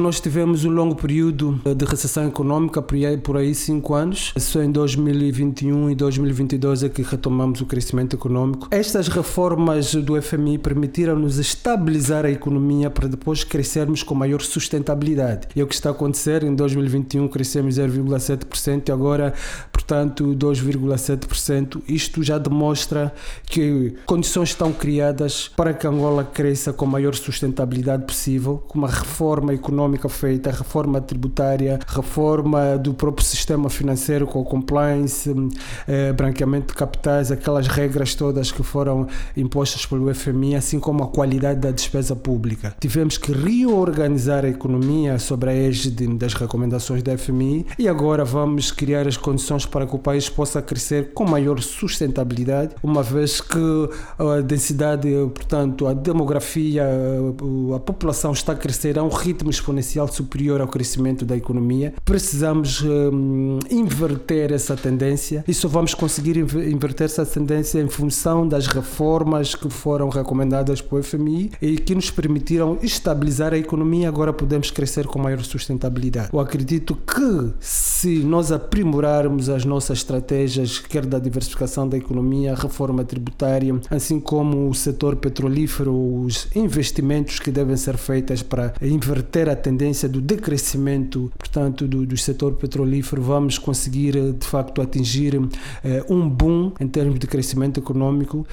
nós tivemos um longo período de recessão econômica, por aí 5 anos. Só em 2021 e 2022 é que retomamos o crescimento econômico. Estas reformas do FMI permitiram-nos estabilizar a economia para depois crescermos com maior sustentabilidade. E é o que está a acontecer. Em 2021 crescemos 0,7% e agora, portanto, 2,7%. Isto já demonstra que condições estão criadas para que Angola cresça com a maior sustentabilidade possível, com uma reforma econômica feita, reforma tributária, reforma do próprio sistema financeiro com compliance, branqueamento de capitais, aquelas regras todas que foram impostas pelo FMI, assim como a qualidade da despesa pública. Tivemos que reorganizar a economia sobre a égide das recomendações da FMI e agora vamos criar as condições para que o país possa crescer com maior sustentabilidade, uma vez que a densidade, portanto, a demografia, a população está a crescer a um ritmo exponencial superior ao crescimento da economia. Precisamos inverter essa tendência e só vamos conseguir inverter essa tendência em função das reformas que foram recomendadas pelo FMI e que nos permitiram estabilizar a economia. Agora podemos crescer com maior sustentabilidade. Eu acredito que se nós aprimorarmos as nossas estratégias, quer da diversificação da economia, a reforma tributária, assim como o setor petrolífero, os investimentos que devem ser feitos para inverter a tendência do decrescimento, portanto, do setor petrolífero, vamos conseguir, de facto, atingir um boom em termos de crescimento econômico